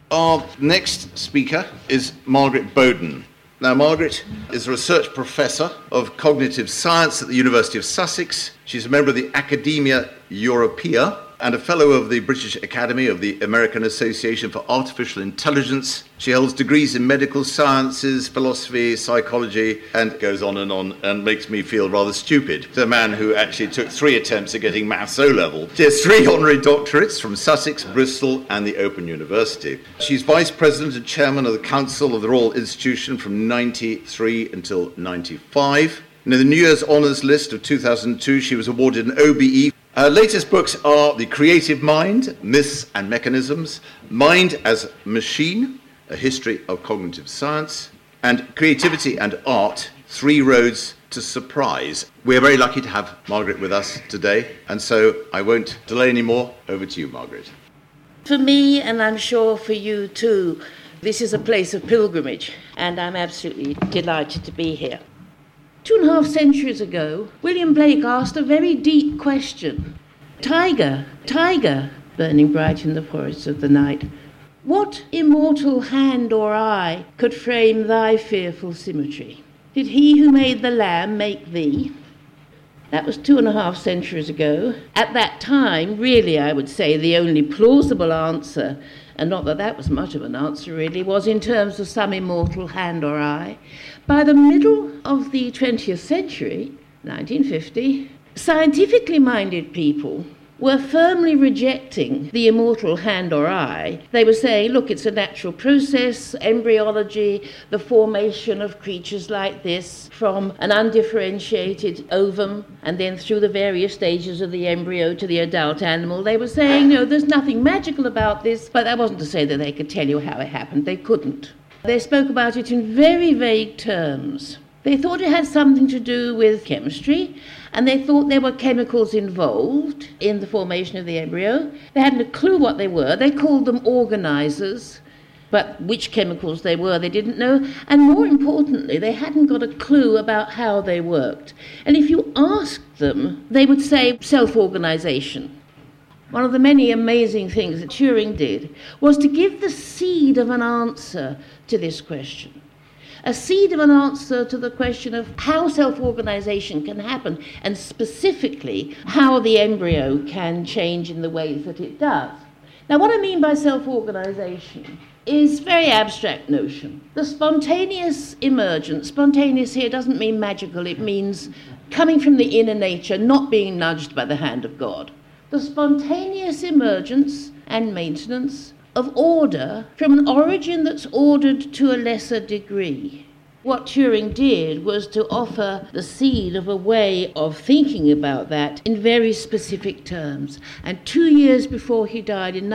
Our next speaker is Margaret Bowden. Now, Margaret is a research professor of cognitive science at the University of Sussex. She's a member of the Academia Europaea and a fellow of the British Academy of the American Association for Artificial Intelligence. She holds degrees in medical sciences, philosophy, psychology, and goes on and makes me feel rather stupid. It's a man who actually took 3 attempts at getting maths O-level. She has 3 honorary doctorates from Sussex, Bristol, and the Open University. She's vice president and chairman of the Council of the Royal Institution from 93 until 95. In the New Year's Honours List of 2002, she was awarded an OBE. Her latest books are The Creative Mind, Myths and Mechanisms, Mind as Machine, A History of Cognitive Science, and Creativity and Art, 3 Roads to Surprise. We're very lucky to have Margaret with us today, and so I won't delay any more. Over to you, Margaret. For me, and I'm sure for you too, this is a place of pilgrimage, and I'm absolutely delighted to be here. 2.5 centuries ago, William Blake asked a very deep question. Tiger, tiger, burning bright in the forests of the night, what immortal hand or eye could frame thy fearful symmetry? Did he who made the lamb make thee? That was 2.5 centuries ago. At that time, really, I would say the only plausible answer, and not that that was much of an answer really, was in terms of some immortal hand or eye. By the middle of the 20th century, 1950, scientifically minded people were firmly rejecting the immortal hand or eye. They were saying, look, it's a natural process, embryology, the formation of creatures like this from an undifferentiated ovum and then through the various stages of the embryo to the adult animal. They were saying, no, there's nothing magical about this, but that wasn't to say that they could tell you how it happened. They couldn't. They spoke about it in very vague terms. They thought it had something to do with chemistry, and they thought there were chemicals involved in the formation of the embryo. They hadn't a clue what they were. They called them organizers, but which chemicals they were, they didn't know. And more importantly, they hadn't got a clue about how they worked. And if you asked them, they would say self-organization. One of the many amazing things that Turing did was to give the seed of an answer to this question. A seed of an answer to the question of how self-organization can happen, and specifically how the embryo can change in the ways that it does. Now, what I mean by self-organization is a very abstract notion. The spontaneous emergence, spontaneous here doesn't mean magical, it means coming from the inner nature, not being nudged by the hand of God. The spontaneous emergence and maintenance of order from an origin that's ordered to a lesser degree. What Turing did was to offer the seed of a way of thinking about that in very specific terms. And 2 years before he died, in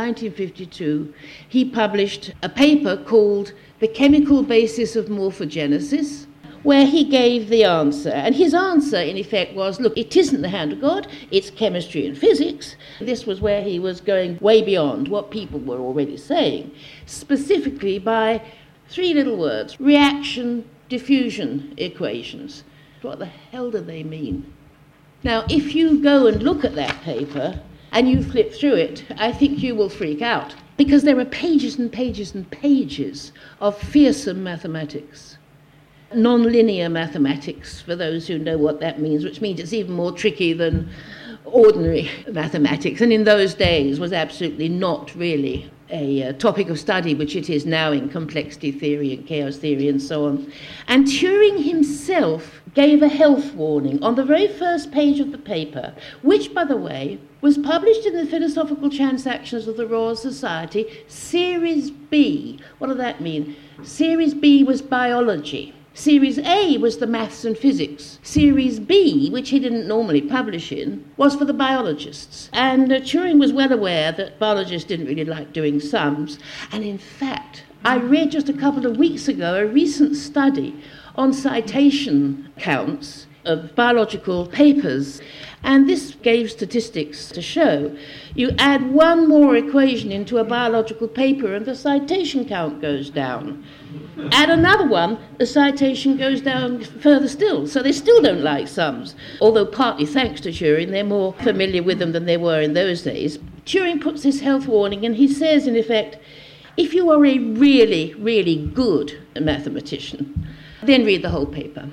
1952, he published a paper called The Chemical Basis of Morphogenesis, where he gave the answer. And his answer, in effect, was, look, it isn't the hand of God, it's chemistry and physics. This was where he was going way beyond what people were already saying, specifically by 3 little words: reaction, diffusion equations. What the hell do they mean? Now, if you go and look at that paper and you flip through it, I think you will freak out, because there are pages and pages and pages of fearsome mathematics. Non-linear mathematics, for those who know what that means, which means it's even more tricky than ordinary mathematics, and in those days was absolutely not really a topic of study, which it is now in complexity theory and chaos theory and so on. And Turing himself gave a health warning on the very first page of the paper, which, by the way, was published in the Philosophical Transactions of the Royal Society, Series B. What did that mean? Series B was biology. Series A was the maths and physics. Series B, which he didn't normally publish in, was for the biologists. And Turing was well aware that biologists didn't really like doing sums. And in fact, I read just a couple of weeks ago a recent study on citation counts of biological papers. And this gave statistics to show you add one more equation into a biological paper and the citation count goes down. Add another one, the citation goes down further still. So they still don't like sums, although partly thanks to Turing, they're more familiar with them than they were in those days. Turing puts this health warning, and he says, in effect, If you are a really, really good mathematician, then read the whole paper.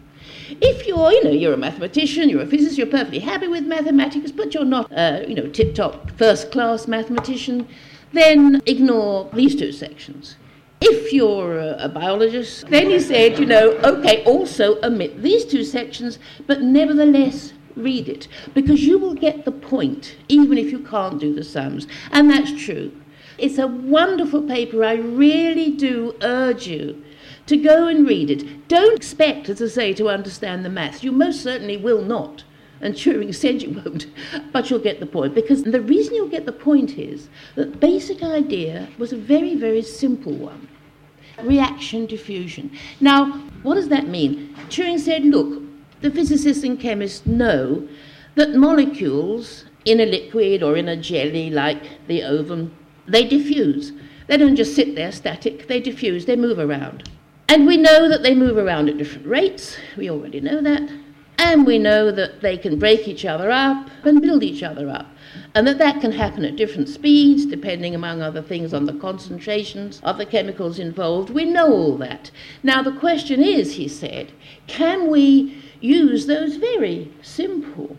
If you're a mathematician, you're a physicist, you're perfectly happy with mathematics, but you're not tip-top first-class mathematician, then ignore these two sections. If you're a biologist, then he said, okay, also omit these two sections, but nevertheless read it, because you will get the point, even if you can't do the sums. And that's true. It's a wonderful paper. I really do urge you to go and read it. Don't expect, as I say, to understand the maths. You most certainly will not. And Turing said you won't, but you'll get the point. Because the reason you'll get the point is that the basic idea was a very, very simple one. Reaction diffusion. Now, what does that mean? Turing said, look, the physicists and chemists know that molecules in a liquid or in a jelly like the ovum, they diffuse. They don't just sit there static, they diffuse, they move around. And we know that they move around at different rates, we already know that. And we know that they can break each other up and build each other up. And that can happen at different speeds, depending, among other things, on the concentrations of the chemicals involved. We know all that. Now, the question is, he said, can we use those very simple,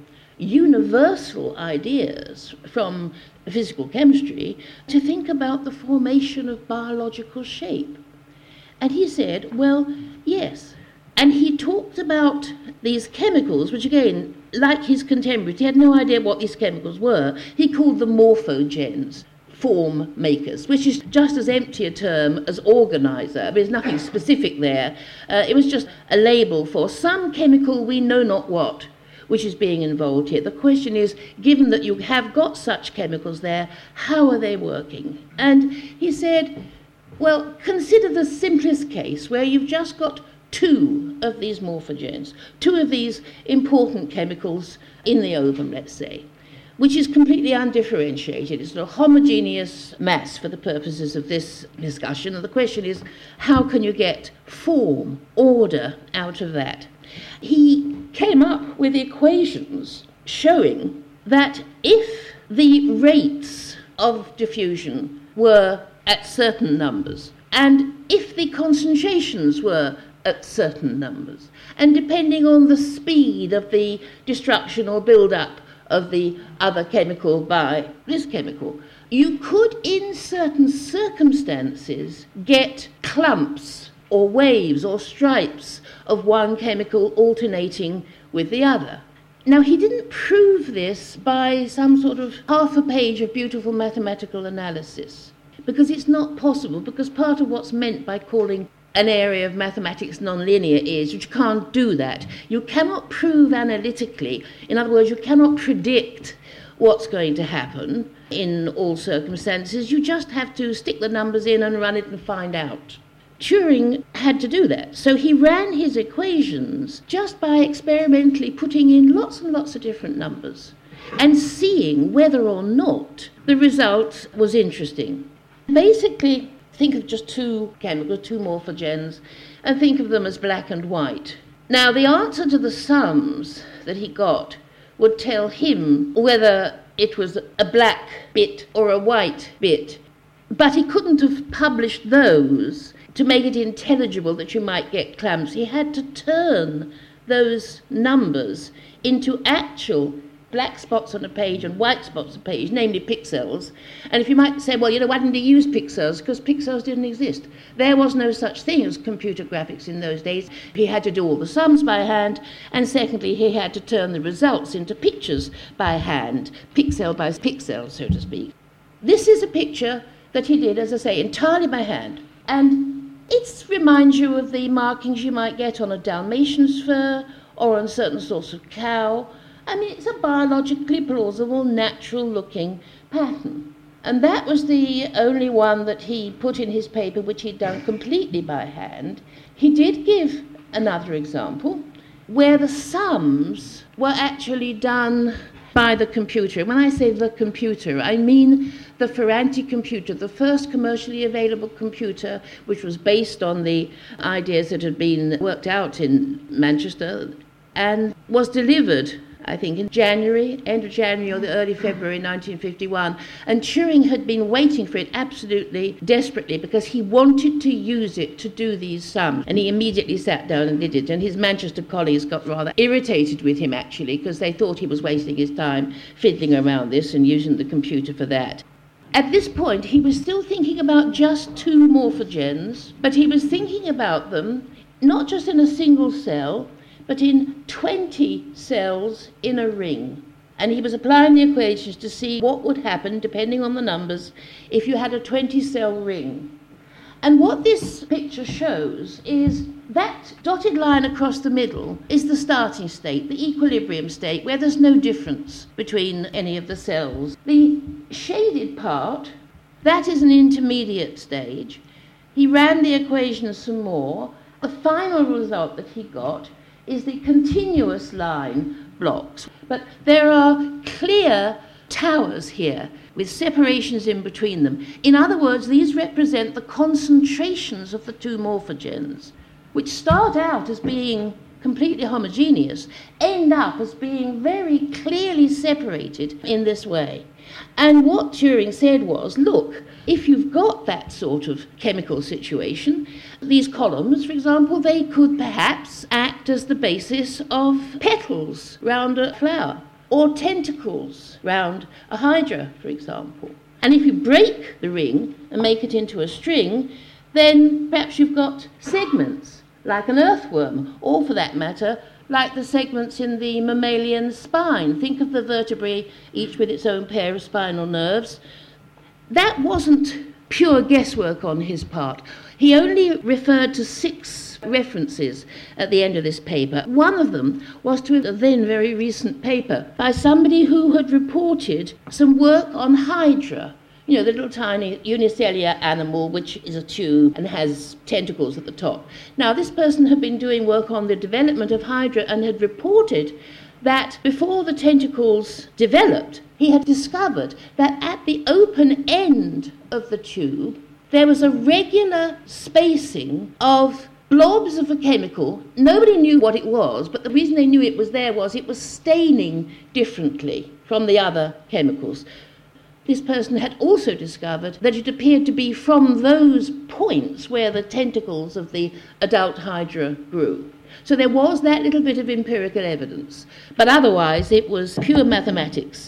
universal ideas from physical chemistry to think about the formation of biological shape? And he said, well, yes. And he talked about these chemicals, which again, like his contemporaries, he had no idea what these chemicals were. He called them morphogens, form makers, which is just as empty a term as organizer. There's nothing specific there. It was just a label for some chemical we know not what, which is being involved here. The question is, given that you have got such chemicals there, how are they working? And he said, well, consider the simplest case where you've just got two of these morphogens, two of these important chemicals in the ovum, let's say, which is completely undifferentiated. It's a homogeneous mass for the purposes of this discussion. And the question is, how can you get form, order out of that? He came up with equations showing that if the rates of diffusion were at certain numbers, and if the concentrations were at certain numbers, and depending on the speed of the destruction or build-up of the other chemical by this chemical, you could, in certain circumstances, get clumps or waves or stripes of one chemical alternating with the other. Now, he didn't prove this by some sort of half a page of beautiful mathematical analysis, because it's not possible, because part of what's meant by calling an area of mathematics nonlinear is you can't do that. You cannot prove analytically. In other words, you cannot predict what's going to happen in all circumstances. You just have to stick the numbers in and run it and find out. Turing had to do that. So he ran his equations just by experimentally putting in lots and lots of different numbers and seeing whether or not the result was interesting. Basically, think of just two chemicals, two morphogens, and think of them as black and white. Now, the answer to the sums that he got would tell him whether it was a black bit or a white bit. But he couldn't have published those to make it intelligible that you might get clumps. He had to turn those numbers into actual black spots on a page and white spots on a page, namely pixels. And if you might say, well, why didn't he use pixels? Because pixels didn't exist. There was no such thing as computer graphics in those days. He had to do all the sums by hand, and secondly, he had to turn the results into pictures by hand, pixel by pixel, so to speak. This is a picture that he did, as I say, entirely by hand. And it reminds you of the markings you might get on a Dalmatian's fur or on certain sorts of cow. I mean, it's a biologically plausible, natural-looking pattern. And that was the only one that he put in his paper, which he'd done completely by hand. He did give another example where the sums were actually done by the computer. When I say the computer, I mean the Ferranti computer, the first commercially available computer, which was based on the ideas that had been worked out in Manchester and was delivered I think in January, end of January or the early February 1951, and Turing had been waiting for it absolutely desperately because he wanted to use it to do these sums, and he immediately sat down and did it, and his Manchester colleagues got rather irritated with him actually because they thought he was wasting his time fiddling around this and using the computer for that. At this point, he was still thinking about just 2 morphogens, but he was thinking about them not just in a single cell, but in 20 cells in a ring. And he was applying the equations to see what would happen, depending on the numbers, if you had a 20-cell ring. And what this picture shows is that dotted line across the middle is the starting state, the equilibrium state, where there's no difference between any of the cells. The shaded part, that is an intermediate stage. He ran the equations some more. The final result that he got is the continuous line blocks. But there are clear towers here with separations in between them. In other words, these represent the concentrations of the 2 morphogens, which start out as being completely homogeneous, end up as being very clearly separated in this way. And what Turing said was, look, if you've got that sort of chemical situation, these columns, for example, they could perhaps act as the basis of petals round a flower, or tentacles round a hydra, for example. And if you break the ring and make it into a string, then perhaps you've got segments, like an earthworm, or for that matter, like the segments in the mammalian spine. Think of the vertebrae, each with its own pair of spinal nerves. That wasn't pure guesswork on his part. He only referred to 6 references at the end of this paper. One of them was to a then very recent paper by somebody who had reported some work on Hydra. You know, the little tiny unicellular animal which is a tube and has tentacles at the top. Now, this person had been doing work on the development of Hydra and had reported that before the tentacles developed, he had discovered that at the open end of the tube, there was a regular spacing of blobs of a chemical. Nobody knew what it was, but the reason they knew it was there was it was staining differently from the other chemicals. This person had also discovered that it appeared to be from those points where the tentacles of the adult Hydra grew. So there was that little bit of empirical evidence, but otherwise it was pure mathematics.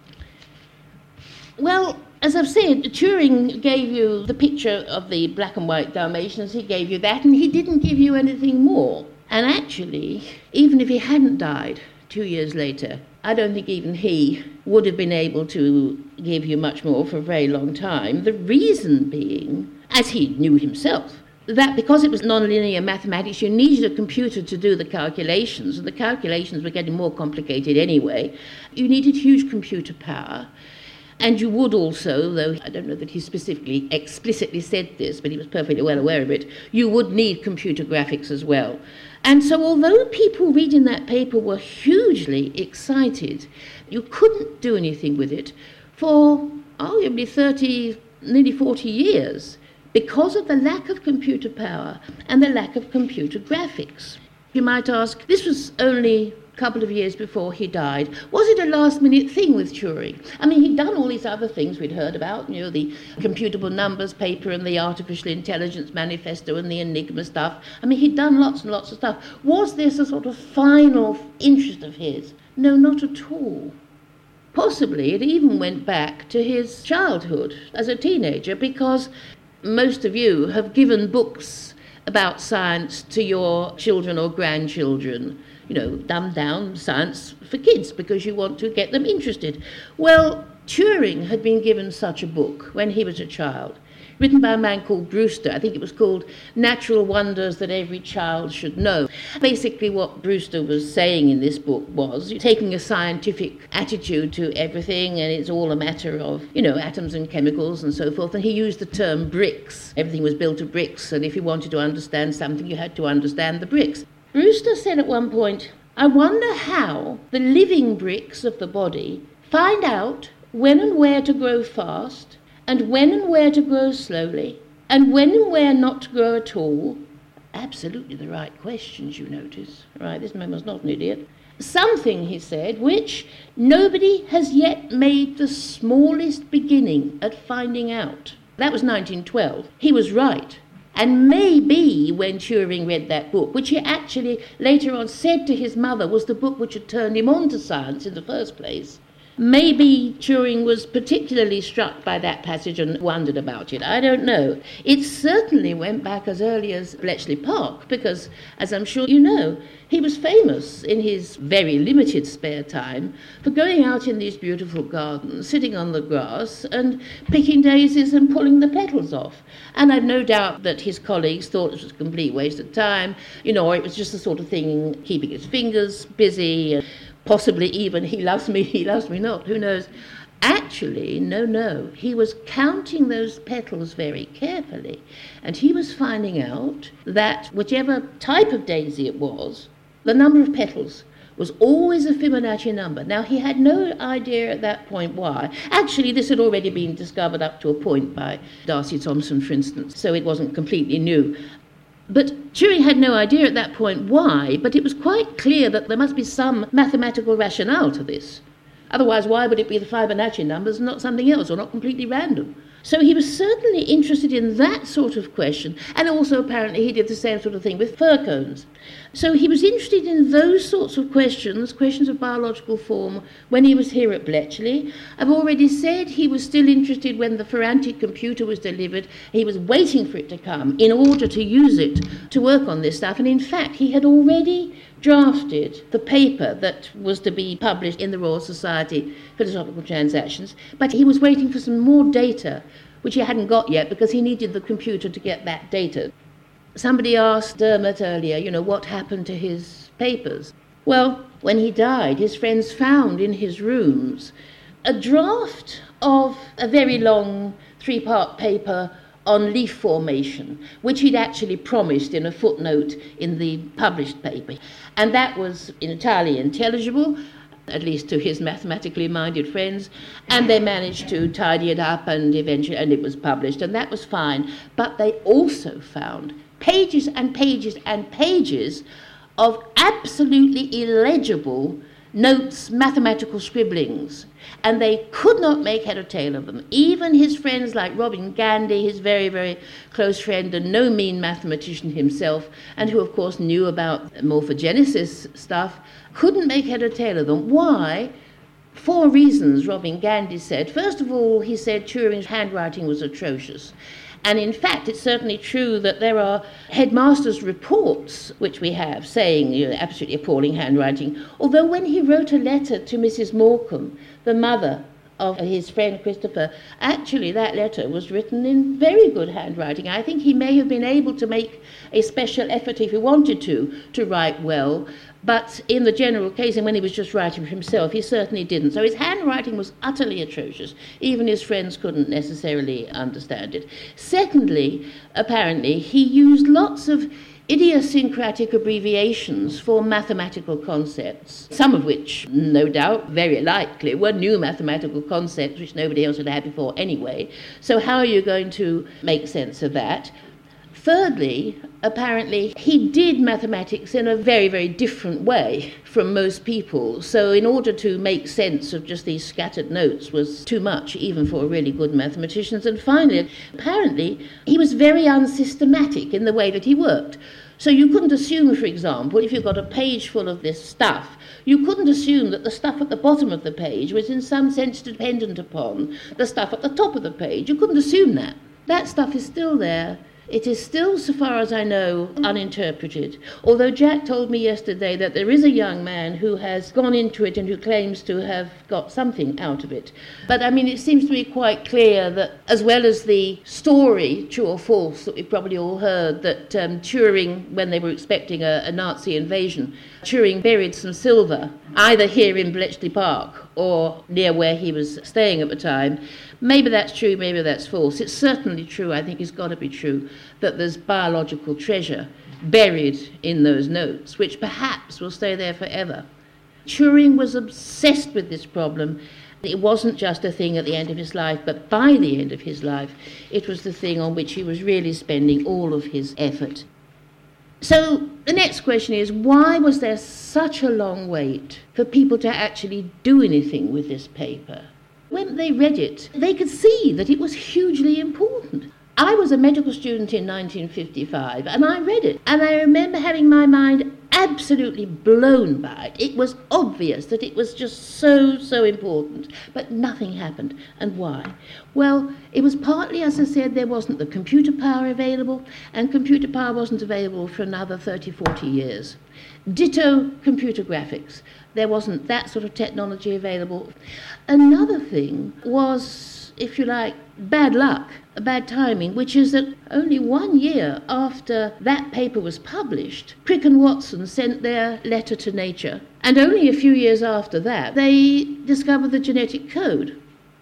Well, as I've said, Turing gave you the picture of the black and white Dalmatians, he gave you that, and he didn't give you anything more. And actually, even if he hadn't died 2 years later, I don't think even he would have been able to give you much more for a very long time. The reason being, as he knew himself, that because it was nonlinear mathematics, you needed a computer to do the calculations, and the calculations were getting more complicated anyway. You needed huge computer power. And you would also, though I don't know that he specifically explicitly said this, but he was perfectly well aware of it, you would need computer graphics as well. And so although people reading that paper were hugely excited, you couldn't do anything with it for arguably 30, nearly 40 years because of the lack of computer power and the lack of computer graphics. You might ask, this was only couple of years before he died. Was it a last-minute thing with Turing? I mean, he'd done all these other things we'd heard about, you know, the computable numbers paper and the artificial intelligence manifesto and the Enigma stuff. I mean, he'd done lots and lots of stuff. Was this a sort of final interest of his? No, not at all. Possibly it even went back to his childhood as a teenager, because most of you have given books about science to your children or grandchildren. You know, dumbed down science for kids because you want to get them interested. Well, Turing had been given such a book when he was a child, written by a man called Brewster. I think it was called Natural Wonders That Every Child Should Know. Basically what Brewster was saying in this book was taking a scientific attitude to everything, and it's all a matter of, you know, atoms and chemicals and so forth. And he used the term bricks. Everything was built of bricks, and if you wanted to understand something, you had to understand the bricks. Brewster said at one point, I wonder how the living bricks of the body find out when and where to grow fast, and when and where to grow slowly, and when and where not to grow at all. Absolutely the right questions, you notice. Right, this man was not an idiot. Something, he said, which nobody has yet made the smallest beginning at finding out. That was 1912. He was right. And maybe when Turing read that book, which he actually later on said to his mother was the book which had turned him on to science in the first place, maybe Turing was particularly struck by that passage and wondered about it. I don't know. It certainly went back as early as Bletchley Park because, as I'm sure you know, he was famous in his very limited spare time for going out in these beautiful gardens, sitting on the grass and picking daisies and pulling the petals off. And I've no doubt that his colleagues thought it was a complete waste of time, or it was just the sort of thing, keeping his fingers busy, possibly even he loves me not, who knows. Actually, no, he was counting those petals very carefully, and he was finding out that whichever type of daisy it was, the number of petals was always a Fibonacci number. Now, he had no idea at that point why. Actually, this had already been discovered up to a point by Darcy Thompson, for instance, so it wasn't completely new. But Turing had no idea at that point why, but it was quite clear that there must be some mathematical rationale to this. Otherwise, why would it be the Fibonacci numbers and not something else, or not completely random? So he was certainly interested in that sort of question, and also apparently he did the same sort of thing with fir cones. So he was interested in those sorts of questions of biological form, when he was here at Bletchley. I've already said he was still interested when the Ferranti computer was delivered. He was waiting for it to come in order to use it to work on this stuff, and in fact he had already drafted the paper that was to be published in the Royal Society Philosophical Transactions, but he was waiting for some more data, which he hadn't got yet because he needed the computer to get that data. Somebody asked Dermot earlier, what happened to his papers. Well, when he died, his friends found in his rooms a draft of a very long 3-part paper on leaf formation, which he'd actually promised in a footnote in the published paper. And that was entirely intelligible, at least to his mathematically minded friends, and they managed to tidy it up and eventually, and it was published, and that was fine. But they also found pages and pages and pages of absolutely illegible notes, mathematical scribblings, and they could not make head or tail of them. Even his friends like Robin Gandy, his very, very close friend and no mean mathematician himself, and who of course knew about morphogenesis stuff, couldn't make head or tail of them. Why? 4 reasons, Robin Gandy said. First of all, he said Turing's handwriting was atrocious. And in fact, it's certainly true that there are headmasters' reports, which we have, saying absolutely appalling handwriting. Although when he wrote a letter to Mrs. Morecambe, the mother of his friend Christopher, actually that letter was written in very good handwriting. I think he may have been able to make a special effort if he wanted to write well. But in the general case, and when he was just writing for himself, he certainly didn't. So his handwriting was utterly atrocious. Even his friends couldn't necessarily understand it. Secondly, apparently, he used lots of idiosyncratic abbreviations for mathematical concepts, some of which, no doubt, very likely, were new mathematical concepts which nobody else had had before anyway. So how are you going to make sense of that? Thirdly, apparently, he did mathematics in a very, very different way from most people. So in order to make sense of just these scattered notes was too much, even for really good mathematicians. And finally, apparently, he was very unsystematic in the way that he worked. So you couldn't assume, for example, if you've got a page full of this stuff, you couldn't assume that the stuff at the bottom of the page was in some sense dependent upon the stuff at the top of the page. You couldn't assume that. That stuff is still there. It is still, so far as I know, uninterpreted. Although Jack told me yesterday that there is a young man who has gone into it and who claims to have got something out of it. But, it seems to be quite clear that, as well as the story, true or false, that we've probably all heard, that Turing, when they were expecting a Nazi invasion, Turing buried some silver, either here in Bletchley Park or near where he was staying at the time. Maybe that's true, maybe that's false. It's certainly true, I think it's got to be true, that there's biological treasure buried in those notes, which perhaps will stay there forever. Turing was obsessed with this problem. It wasn't just a thing at the end of his life, but by the end of his life, it was the thing on which he was really spending all of his effort. So the next question is, why was there such a long wait for people to actually do anything with this paper? When they read it, they could see that it was hugely important. I was a medical student in 1955, and I read it, and I remember having my mind absolutely blown by it. It was obvious that it was just so important, but nothing happened. And why? Well, it was partly, as I said, there wasn't the computer power available, and computer power wasn't available for another 30, 40 years. Ditto computer graphics. There wasn't that sort of technology available. Another thing was, if you like, bad luck, bad timing, which is that only 1 year after that paper was published, Crick and Watson sent their letter to Nature, and only a few years after that, they discovered the genetic code.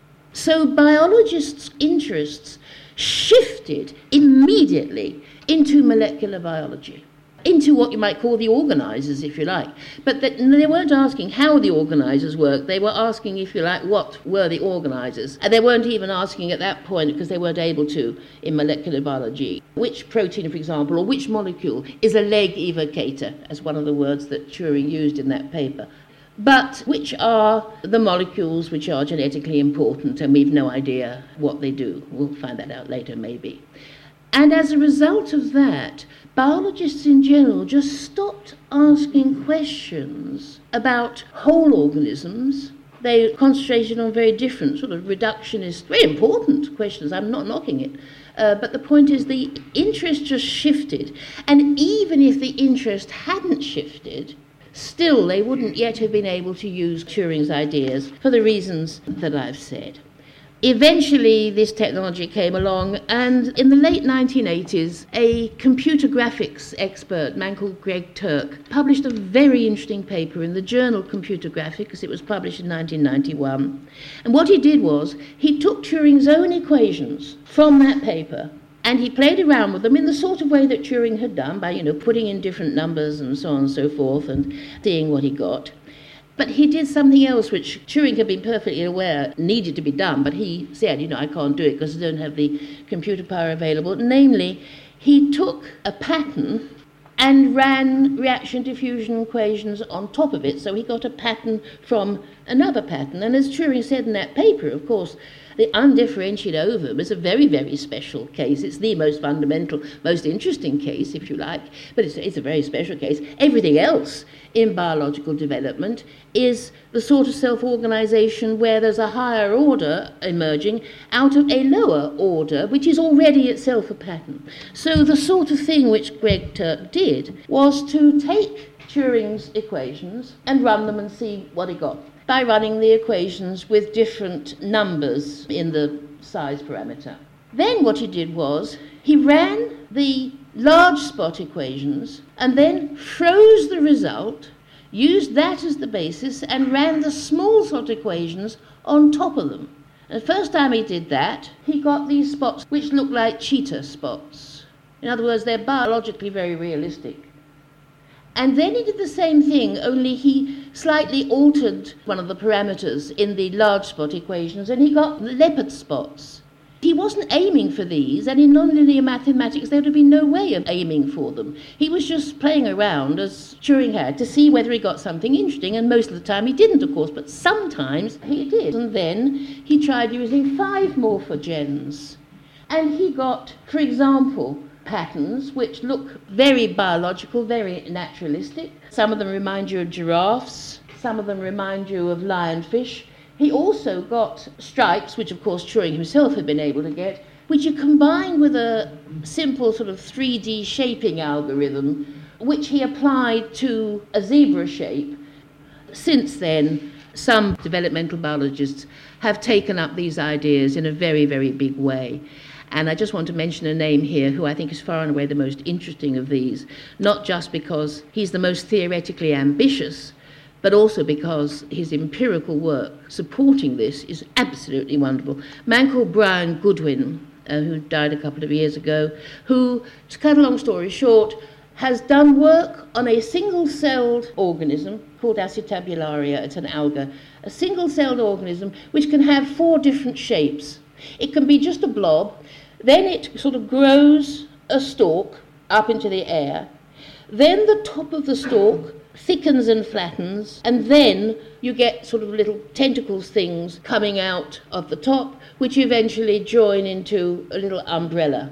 So biologists' interests shifted immediately into molecular biology, into what you might call the organisers, if you like. But they weren't asking how the organisers worked. They were asking, if you like, what were the organisers. And they weren't even asking at that point, because they weren't able to in molecular biology, which protein, for example, or which molecule is a leg evocator, as one of the words that Turing used in that paper. But which are the molecules which are genetically important, and we've no idea what they do. We'll find that out later, maybe. And as a result of that, biologists in general just stopped asking questions about whole organisms. They concentrated on very different sort of reductionist, very important questions. I'm not knocking it. But the point is the interest just shifted. And even if the interest hadn't shifted, still they wouldn't yet have been able to use Turing's ideas for the reasons that I've said. Eventually, this technology came along, and in the late 1980s, a computer graphics expert, a man called Greg Turk, published a very interesting paper in the journal Computer Graphics. It was published in 1991. And what he did was, he took Turing's own equations from that paper, and he played around with them in the sort of way that Turing had done, by, putting in different numbers and so on and so forth, and seeing what he got. But he did something else which Turing had been perfectly aware needed to be done, but he said, I can't do it because I don't have the computer power available. Namely, he took a pattern and ran reaction diffusion equations on top of it, so he got a pattern from another pattern. And as Turing said in that paper, of course, the undifferentiated ovum is a very, very special case. It's the most fundamental, most interesting case, if you like, but it's a very special case. Everything else in biological development is the sort of self-organisation where there's a higher order emerging out of a lower order, which is already itself a pattern. So the sort of thing which Greg Turk did was to take Turing's equations and run them and see what he got, by running the equations with different numbers in the size parameter. Then what he did was, he ran the large spot equations and then froze the result, used that as the basis, and ran the small spot equations on top of them. And the first time he did that, he got these spots which look like cheetah spots. In other words, they're biologically very realistic. And then he did the same thing, only he slightly altered one of the parameters in the large spot equations, and he got leopard spots. He wasn't aiming for these, and in nonlinear mathematics there would have been no way of aiming for them. He was just playing around, as Turing had, to see whether he got something interesting, and most of the time he didn't, of course, but sometimes he did. And then he tried using 5 morphogens, and he got, for example, patterns which look very biological, very naturalistic. Some of them remind you of giraffes, some of them remind you of lionfish. He also got stripes, which of course Turing himself had been able to get, which you combine with a simple sort of 3D shaping algorithm, which he applied to a zebra shape. Since then, some developmental biologists have taken up these ideas in a very, very big way. And I just want to mention a name here who I think is far and away the most interesting of these, not just because he's the most theoretically ambitious, but also because his empirical work supporting this is absolutely wonderful. A man called Brian Goodwin, who died a couple of years ago, who, to cut a long story short, has done work on a single-celled organism called Acetabularia. It's an alga, a single-celled organism which can have 4 different shapes. It can be just a blob, then it sort of grows a stalk up into the air, Then the top of the stalk thickens and flattens, and then you get sort of little tentacles things coming out of the top, which eventually join into a little umbrella.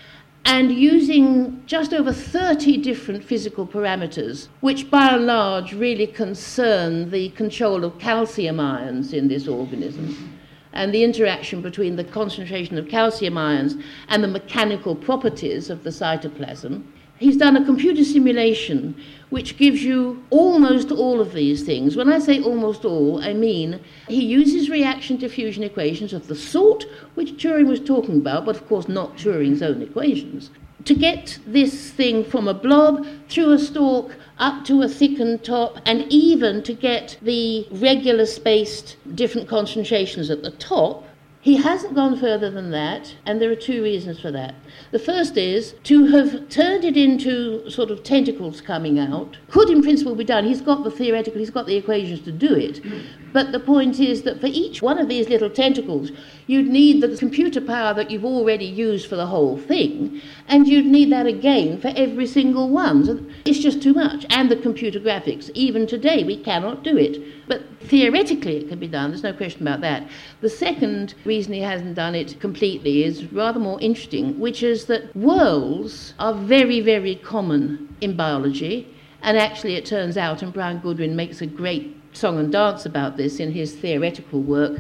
And using just over 30 different physical parameters, which by and large really concern the control of calcium ions in this organism, and the interaction between the concentration of calcium ions and the mechanical properties of the cytoplasm, he's done a computer simulation which gives you almost all of these things. When I say almost all, I mean he uses reaction diffusion equations of the sort which Turing was talking about, but of course not Turing's own equations, to get this thing from a blob through a stalk up to a thickened top, and even to get the regular spaced different concentrations at the top. He hasn't gone further than that, and there are two reasons for that. The first is to have turned it into sort of tentacles coming out. Could in principle be done. He's got the equations to do it. But the point is that for each one of these little tentacles, you'd need the computer power that you've already used for the whole thing, and you'd need that again for every single one. So it's just too much. And the computer graphics. Even today, we cannot do it. But theoretically, it can be done. There's no question about that. The second reason he hasn't done it completely is rather more interesting, which is that whorls are very, very common in biology. And actually, it turns out, and Brian Goodwin makes a great song and dance about this in his theoretical work,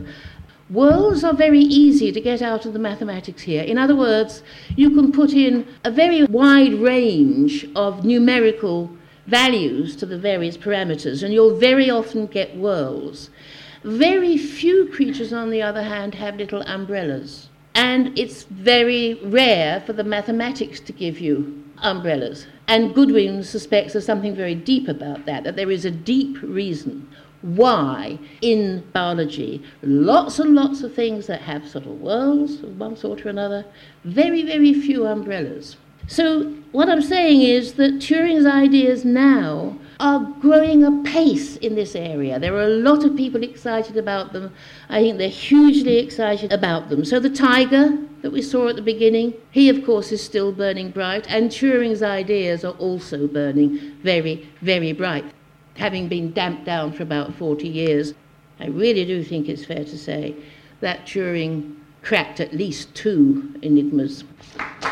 whorls are very easy to get out of the mathematics here. In other words, you can put in a very wide range of numerical values to the various parameters, and you'll very often get whorls. Very few creatures, on the other hand, have little umbrellas. And it's very rare for the mathematics to give you umbrellas. And Goodwin suspects there's something very deep about that there is a deep reason why in biology lots and lots of things that have sort of whorls of one sort or another, very, very few umbrellas. So what I'm saying is that Turing's ideas now are growing apace in this area. There are a lot of people excited about them. I think they're hugely excited about them. So the tiger that we saw at the beginning, he of course is still burning bright, and Turing's ideas are also burning very, very bright. Having been damped down for about 40 years, I really do think it's fair to say that Turing cracked at least two enigmas.